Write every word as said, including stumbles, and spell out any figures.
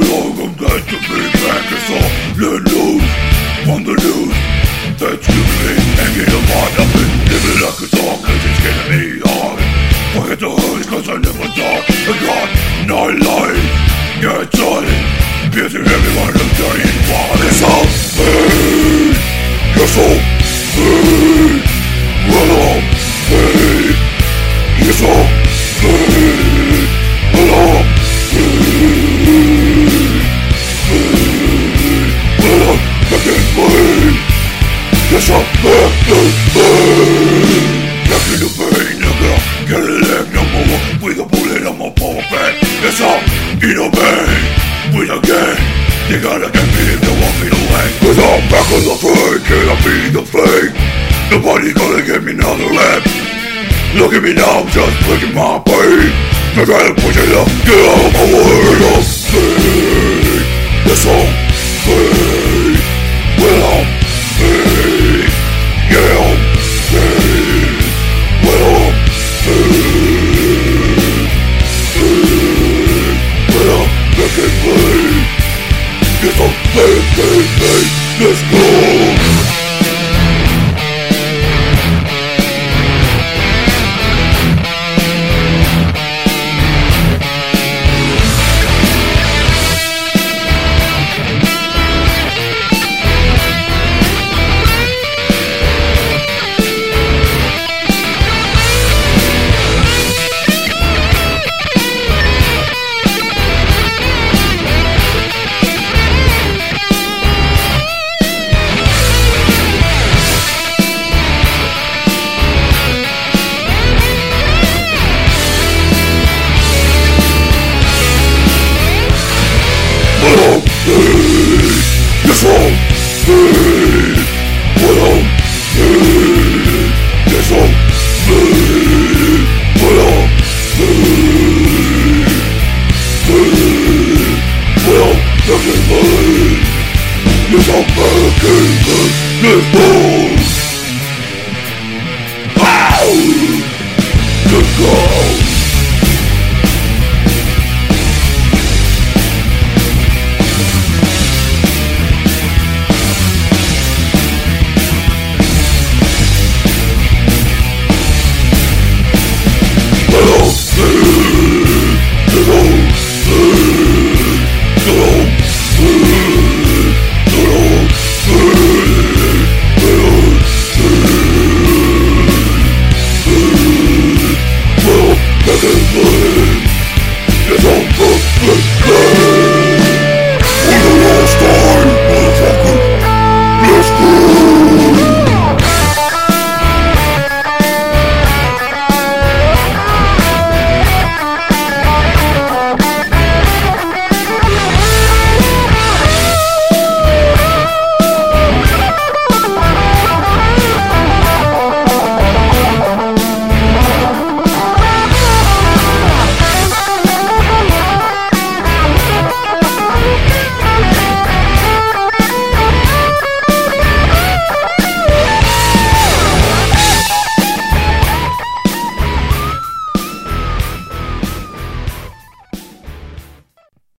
long I'm glad to be back. It's all let loose from the news that's giving me hanging a lot. I've been living like a dog cause it's getting me hard. Forget the hurt cause I never thought I got no life. Yeah, it's all piercing everyone I'm dying for. It's all pain. It's all pain. Well, all pain. It's all pain. Well, all pain. Pain. Well, all fucking pain. It's all pain. Pain. Back in the pain, nigga. Get a leg number one with a bullet on my power back. It's all in a pain. With a gang. They gotta get me if they want me to hang. Cause I'm back on the train. Can I be the fake? Nobody's gonna give me another lap. Look at me now, I'm just breaking my pain. They're trying to push it up. Get out of my way. It's pain. It's all pain. Well, I'm pain. Yeah, I'm pain. Well, I'm pain. Pain. Well, I'm fucking pain. It's all pain, pain, pain. Let's go. Oh,